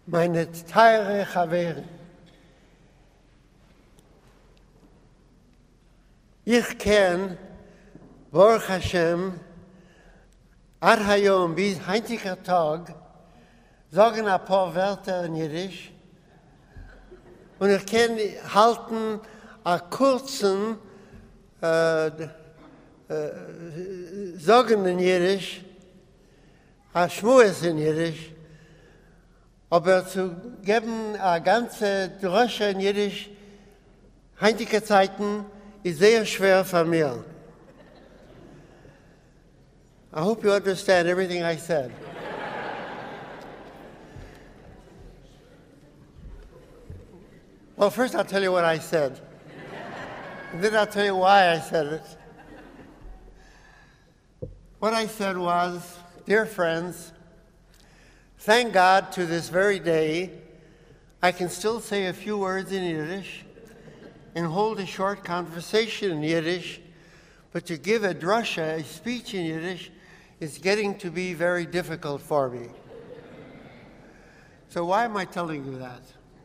meine teure Chaveren, ich kenn, Baruch Hashem, ad hayom, bis heutiger Tag, sagen ein paar Wörter in Jiddisch und ich kann halten einen kurzen sagen in Jiddisch, ein Schmues in Jiddisch, aber zu geben eine ganze Drosche in Jiddisch, heutige Zeiten, ist sehr schwer für mir. I hope you understand everything I said. Well, first I'll tell you what I said. And then I'll tell you why I said it. What I said was, dear friends, thank God to this very day, I can still say a few words in Yiddish and hold a short conversation in Yiddish, but to give a drasha, a speech in Yiddish, is getting to be very difficult for me. So why am I telling you that?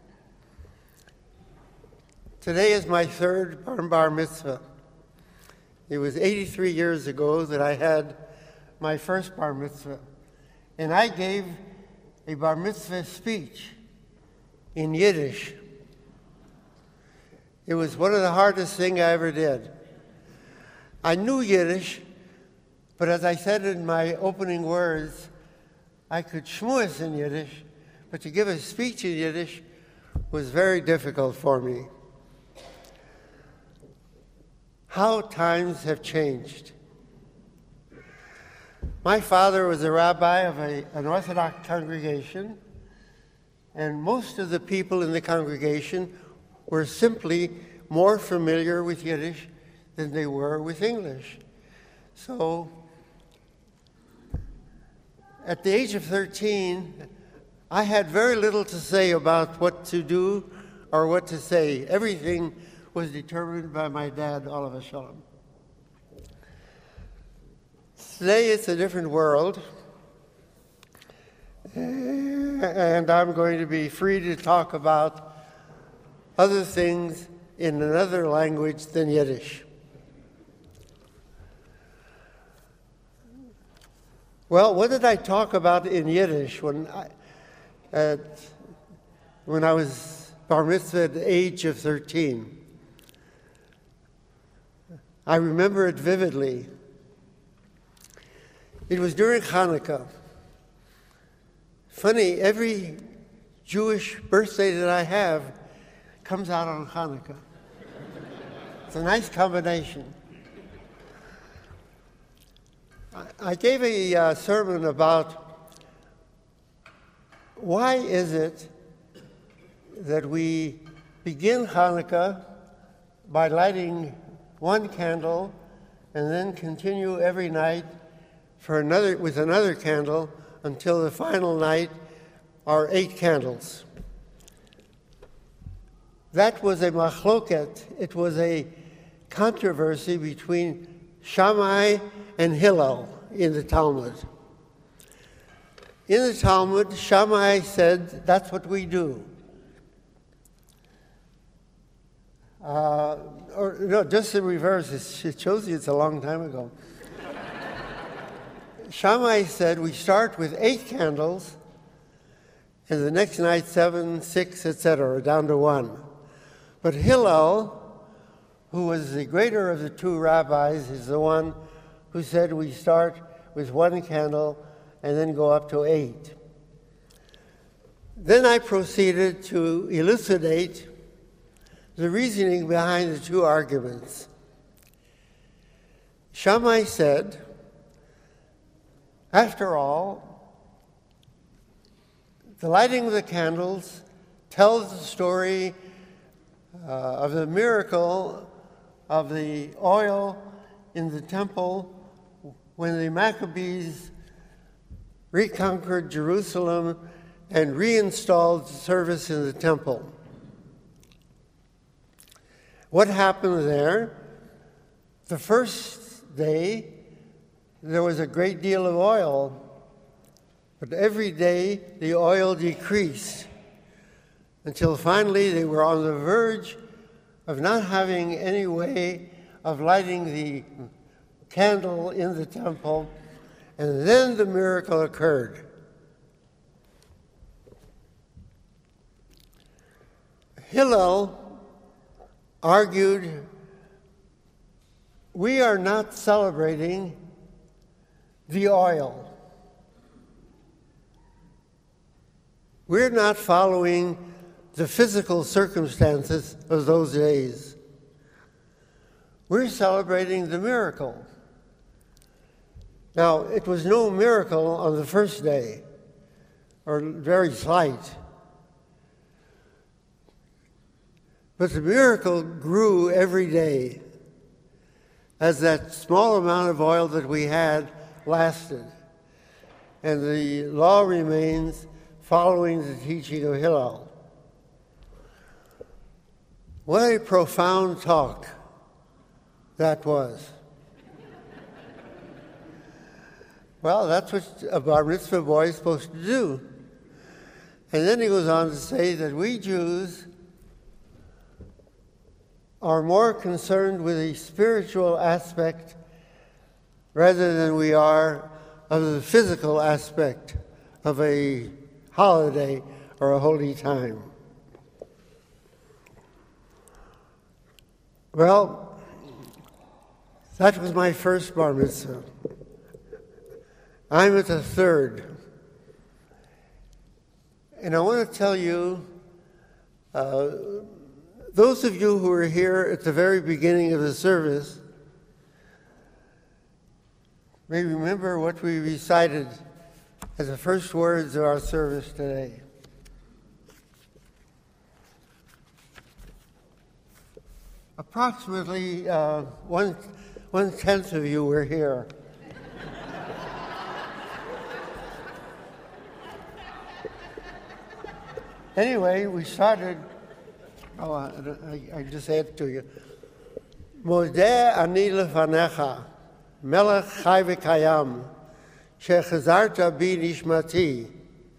Today is my third bar mitzvah. It was 83 years ago that I had my first bar mitzvah, and I gave a bar mitzvah speech in Yiddish. It was one of the hardest things I ever did. I knew Yiddish, but as I said in my opening words, I could shmuas in Yiddish, but to give a speech in Yiddish was very difficult for me. How times have changed. My father was a rabbi of an Orthodox congregation, and most of the people in the congregation were simply more familiar with Yiddish than they were with English. So, at the age of 13, I had very little to say about what to do or what to say. Everything was determined by my dad, Oliver Shalom. Today it's a different world, and I'm going to be free to talk about other things in another language than Yiddish. Well, what did I talk about in Yiddish when I was bar mitzvah at the age of 13? I remember it vividly. It was during Hanukkah. Funny, every Jewish birthday that I have comes out on Hanukkah. It's a nice combination. I gave a sermon about why is it that we begin Hanukkah by lighting one candle and then continue every night with another candle until the final night are 8 candles. That was a machloket. It was a controversy between Shammai and Hillel in the Talmud. In the Talmud, Shammai said, that's what we do. Or no, just the reverse. It shows you it's a long time ago. Shammai said we start with 8 candles, and the next night 7, 6, etc., down to 1. But Hillel, who was the greater of the two rabbis, is the one who said we start with 1 candle and then go up to 8. Then I proceeded to elucidate the reasoning behind the two arguments. Shammai said, after all, the lighting of the candles tells the story of the miracle of the oil in the temple when the Maccabees reconquered Jerusalem and reinstalled service in the temple. What happened there? The first day, there was a great deal of oil But every day the oil decreased until finally they were on the verge of not having any way of lighting the candle in the temple, and then the miracle occurred. Hillel argued, we are not celebrating the oil. We're not following the physical circumstances of those days. We're celebrating the miracle. Now, it was no miracle on the first day, or very slight. But the miracle grew every day as that small amount of oil that we had lasted. And the law remains following the teaching of Hillel. What a profound talk that was. Well, that's what a bar mitzvah boy is supposed to do. And then he goes on to say that we Jews are more concerned with the spiritual aspect rather than we are of the physical aspect of a holiday or a holy time. Well, that was my first bar mitzvah. I'm at the third. And I want to tell you, those of you who were here at the very beginning of the service may remember what we recited as the first words of our service today. Approximately one-tenth of you were here. Anyway, we started. I just add to you. Modeh ani lefanecha, melech chai v'kayam, shechazarta bi nishmati.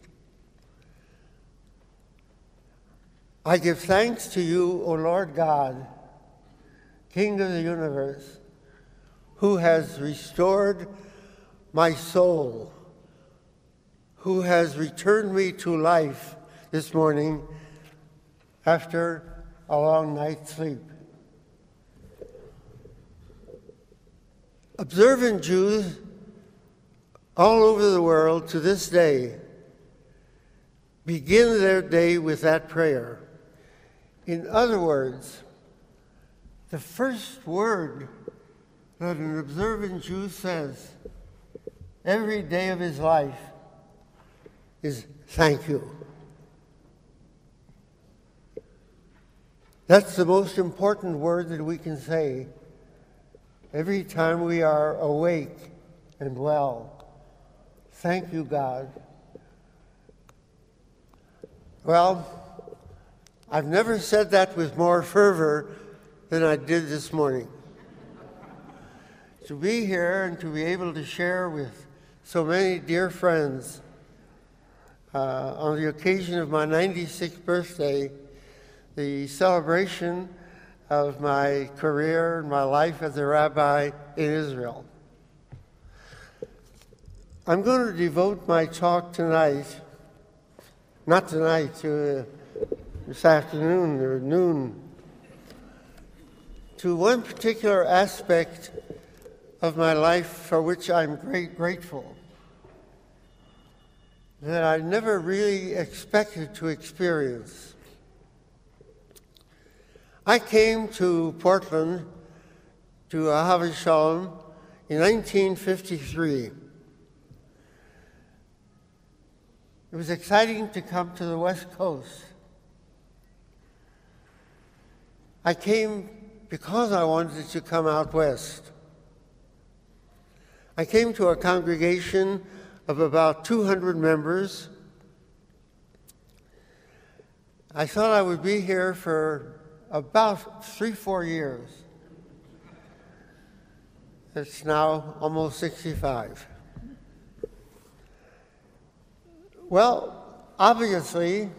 I give thanks to you, O Lord God, King of the universe, who has restored my soul, who has returned me to life this morning after a long night's sleep. Observant Jews all over the world to this day begin their day with that prayer. In other words, the first word that an observant Jew says every day of his life is thank you. That's the most important word that we can say every time we are awake and well. Thank you, God. Well, I've never said that with more fervor than I did this morning. To be here and to be able to share with so many dear friends on the occasion of my 96th birthday, the celebration of my career and my life as a rabbi in Israel. I'm going to devote my talk tonight, not tonight, to this afternoon or noon, to one particular aspect of my life for which I'm grateful, that I never really expected to experience. I came to Portland, to Ahavas Shalom, in 1953. It was exciting to come to the West Coast. I came because I wanted to come out west. I came to a congregation of about 200 members. I thought I would be here for about 3-4 years. It's now almost 65. Well, obviously,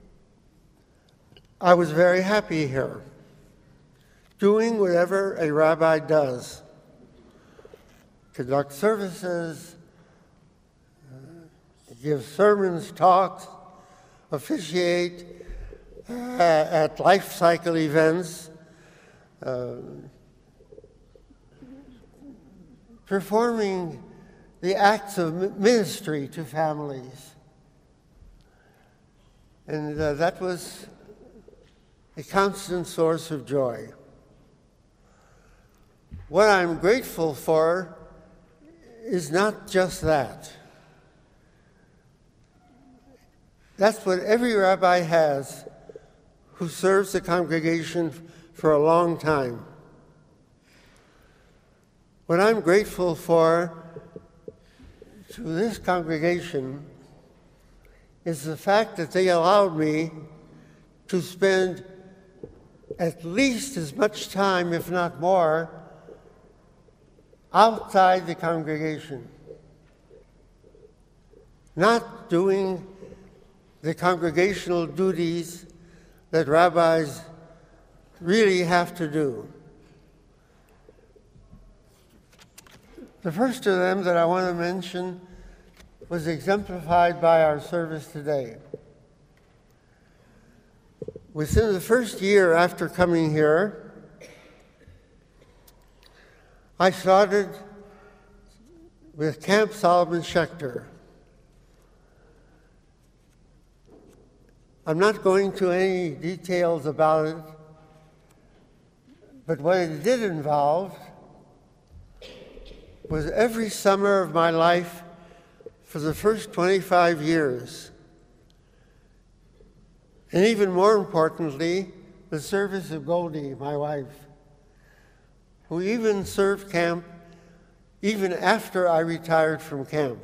I was very happy here, doing whatever a rabbi does. Conduct services, give sermons, talks, officiate at life cycle events, performing the acts of ministry to families. And that was a constant source of joy. What I'm grateful for is not just that. That's what every rabbi has who serves the congregation for a long time. What I'm grateful for to this congregation is the fact that they allowed me to spend at least as much time, if not more, outside the congregation, not doing the congregational duties that rabbis really have to do. The first of them that I want to mention was exemplified by our service today. Within the first year after coming here, I started with Camp Solomon Schechter. I'm not going to any details about it, but what it did involve was every summer of my life for the first 25 years, and even more importantly, the service of Goldie, my wife, who even served camp even after I retired from camp.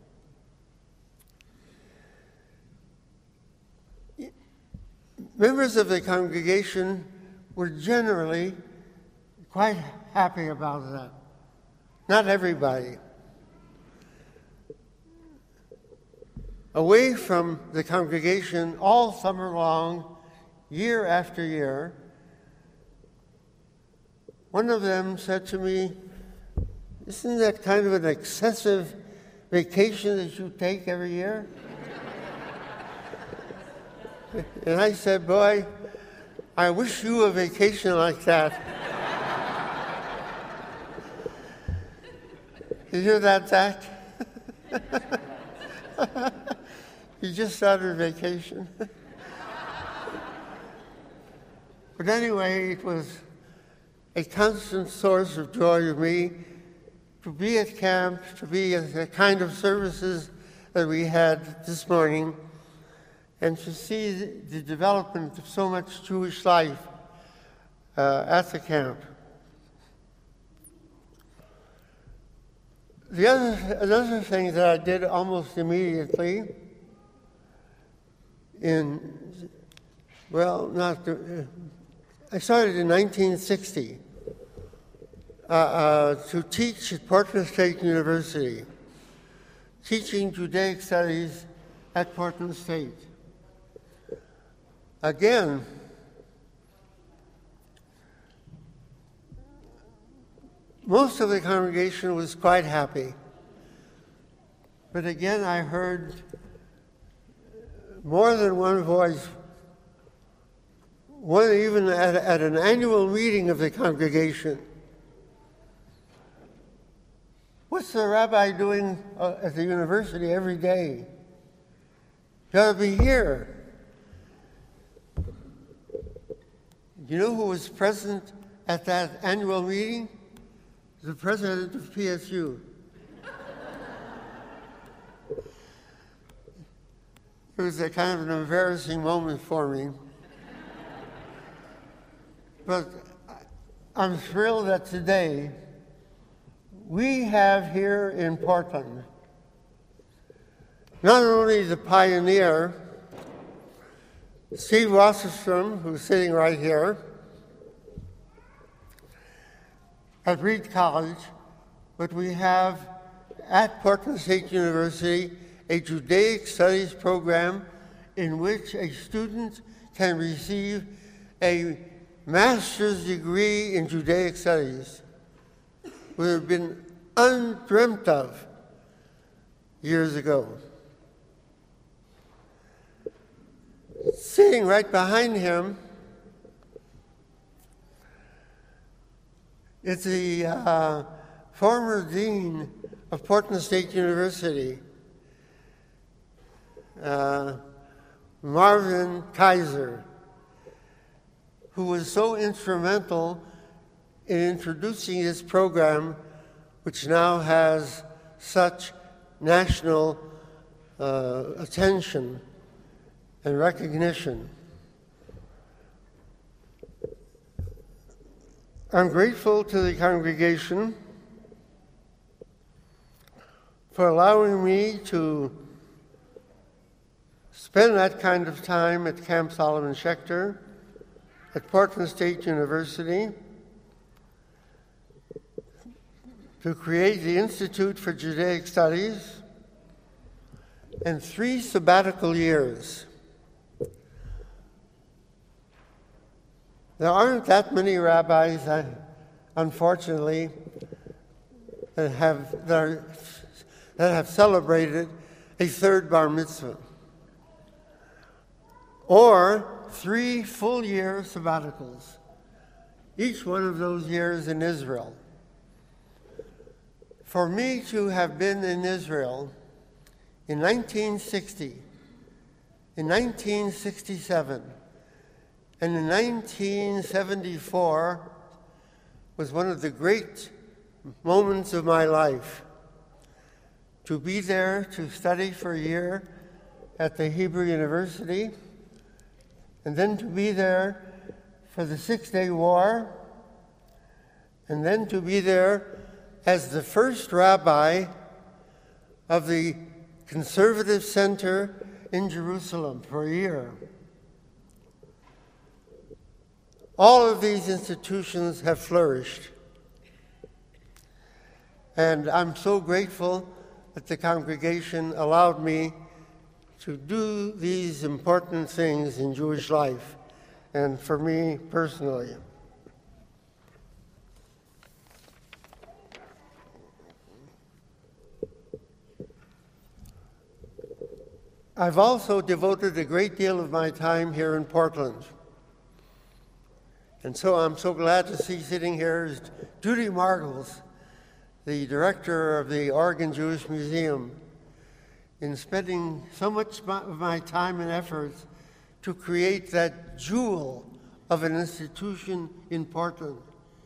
Members of the congregation were generally quite happy about that. Not everybody. Away from the congregation all summer long, year after year, one of them said to me, "Isn't that kind of an excessive vacation that you take every year?" And I said, "Boy, I wish you a vacation like that." You hear that, Zach? You just started vacation. But anyway, it was a constant source of joy to me to be at camp, to be at the kind of services that we had this morning, and to see the development of so much Jewish life at the camp. Another thing that I did almost immediately I started in 1960 to teach at Portland State University, teaching Judaic studies at Portland State. Again, most of the congregation was quite happy. But again, I heard more than one voice, one even at an annual meeting of the congregation. What's the rabbi doing at the university every day? You ought to be here. You know who was present at that annual meeting? The president of PSU. It was a kind of an embarrassing moment for me. But I'm thrilled that today we have here in Portland not only the pioneer, Steve Wasserstrom, who's sitting right here, at Reed College, but we have at Portland State University a Judaic Studies program in which a student can receive a master's degree in Judaic Studies would have been undreamt of years ago. Sitting right behind him is the former dean of Portland State University, Marvin Kaiser, who was so instrumental in introducing this program, which now has such national attention and recognition. I'm grateful to the congregation for allowing me to spend that kind of time at Camp Solomon Schechter, at Portland State University, to create the Institute for Judaic Studies, and 3 sabbatical years. There aren't that many rabbis, unfortunately, that have celebrated a 3rd bar mitzvah, or 3 full-year sabbaticals, each one of those years in Israel. For me to have been in Israel in 1960, in 1967, and in 1974 was one of the great moments of my life. To be there to study for a year at the Hebrew University, and then to be there for the 6-Day War, and then to be there as the first rabbi of the Conservative Center in Jerusalem for a year. All of these institutions have flourished. And I'm so grateful that the congregation allowed me to do these important things in Jewish life, and for me personally. I've also devoted a great deal of my time here in Portland. And so I'm so glad to see sitting here is Judy Margles, the director of the Oregon Jewish Museum, in spending so much of my time and efforts to create that jewel of an institution in Portland.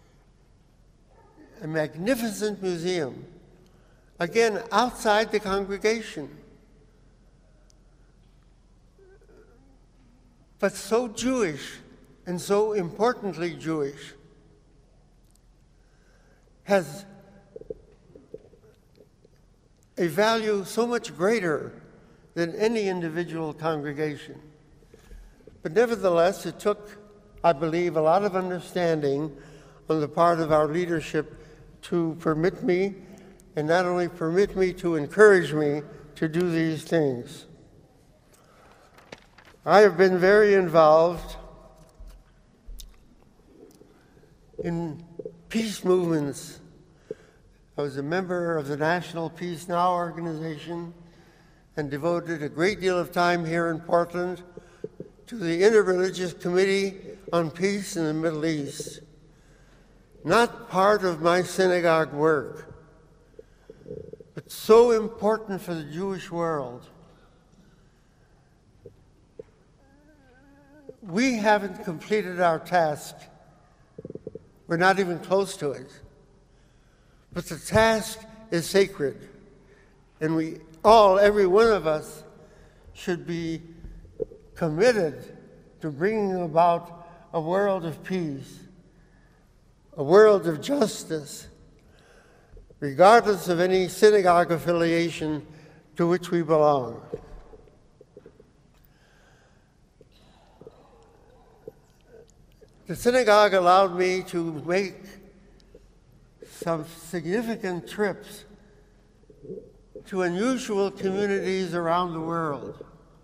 A magnificent museum, again, outside the congregation, but so Jewish and so importantly Jewish, has a value so much greater than any individual congregation. But nevertheless, it took, I believe, a lot of understanding on the part of our leadership to permit me, and not only permit me, to encourage me to do these things. I have been very involved in peace movements. I was a member of the National Peace Now organization and devoted a great deal of time here in Portland to the Interreligious Committee on Peace in the Middle East. Not part of my synagogue work, but so important for the Jewish world. We haven't completed our task. We're not even close to it. But the task is sacred, and we all, every one of us, should be committed to bringing about a world of peace, a world of justice, regardless of any synagogue affiliation to which we belong. The synagogue allowed me to make some significant trips to unusual communities around the world.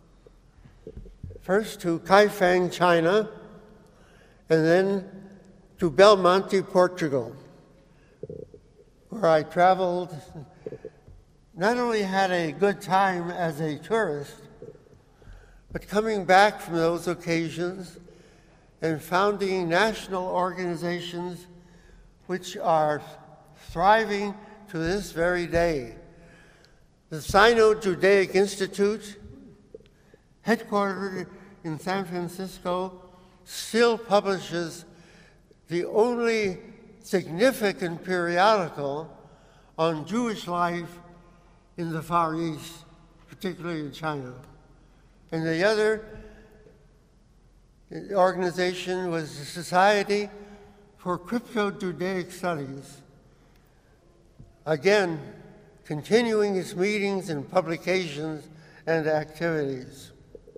First to Kaifeng, China, and then to Belmonte, Portugal, where I traveled, not only had a good time as a tourist, but coming back from those occasions and founding national organizations which are thriving to this very day. The Sino-Judaic Institute, headquartered in San Francisco, still publishes the only significant periodical on Jewish life in the Far East, particularly in China. And the other organization was the Society for Crypto-Judaic Studies, again, continuing its meetings and publications and activities.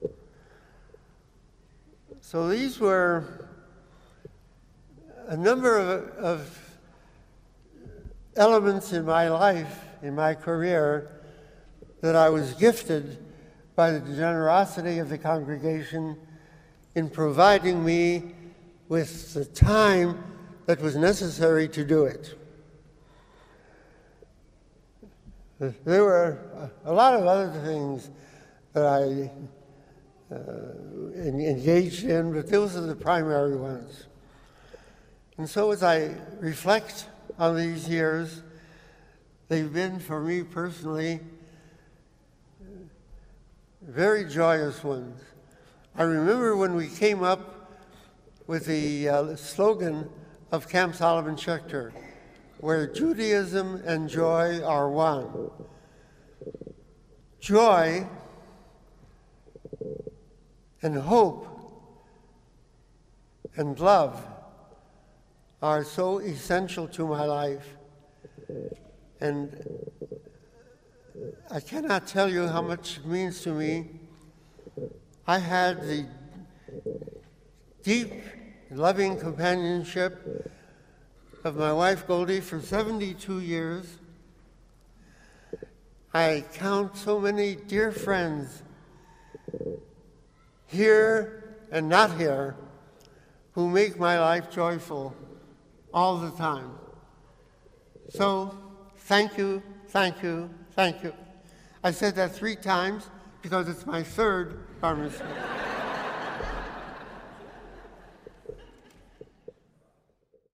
So these were a number of elements in my life, in my career, that I was gifted by the generosity of the congregation in providing me with the time that was necessary to do it. There were a lot of other things that I engaged in, but those are the primary ones. And so as I reflect on these years, they've been, for me personally, very joyous ones. I remember when we came up with the slogan of Camp Solomon Schechter, where Judaism and joy are one. Joy and hope and love are so essential to my life. And I cannot tell you how much it means to me. I had the deep, loving companionship of my wife Goldie for 72 years. I count so many dear friends here and not here who make my life joyful all the time. So, thank you, thank you, thank you. I said that 3 times because it's my 3rd bar mitzvah.